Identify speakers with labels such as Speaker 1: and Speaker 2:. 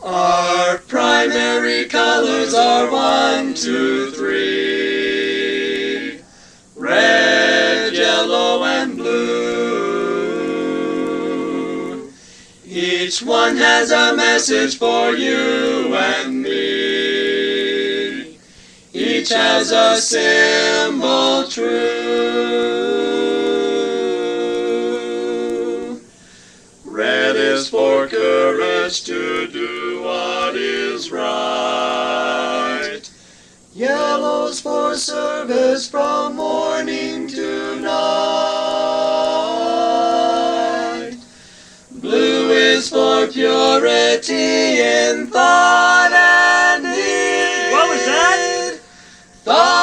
Speaker 1: Our primary colors are 1, 2, 3. Red, yellow, and blue. Each one has a message for you and me. Each has a symbol true. Red is for courage to do what is right. Yellow's for service from morning to night. Blue is for purity in thought and deed.
Speaker 2: What was that?
Speaker 1: Thought